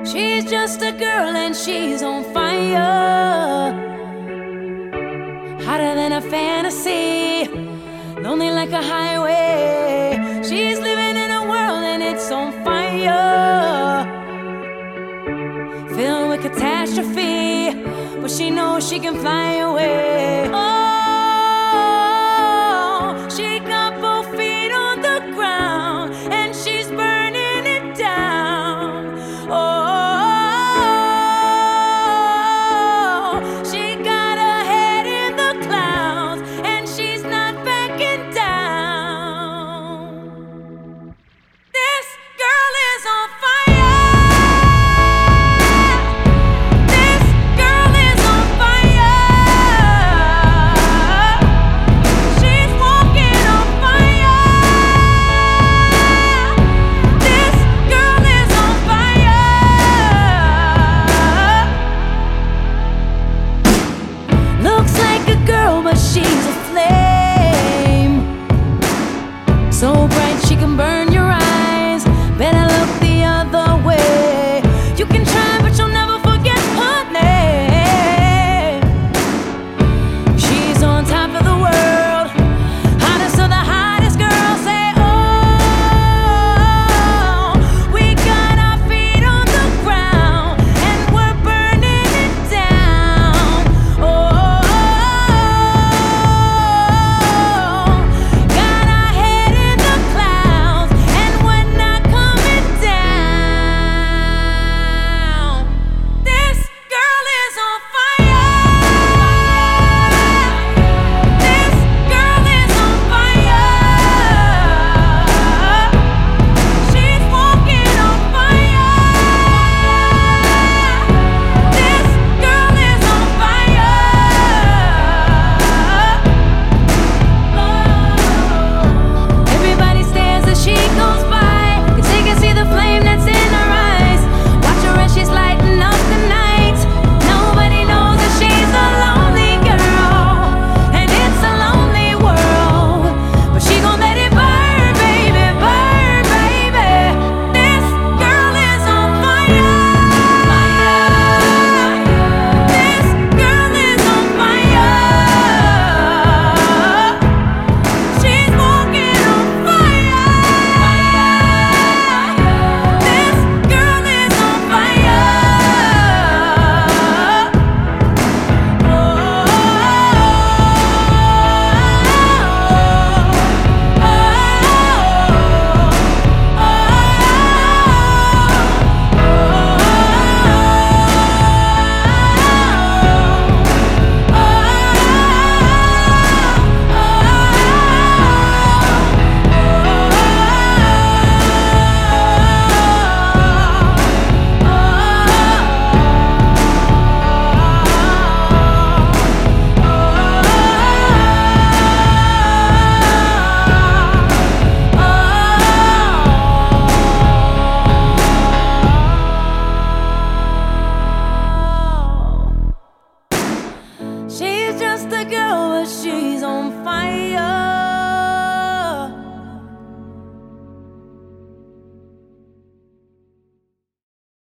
She's just a girl and she's on fire, hotter than a fantasy, lonely like a highway. She's living in a world and it's on fire, filled with catastrophe, but she knows she can fly away. Oh, she got both feet on the ground and she's burning it down. Oh, she got her head in the clouds and she's not backing down. This girl is on fire. She's a flame, so bright she can burn your eyes. Better look the other way. You can try, but you'll never forget her name. She's on top of the world, hottest of the hottest girls. Say, oh, we got our feet on the ground and we're burning it down. Oh, she's just a girl, but she's on fire.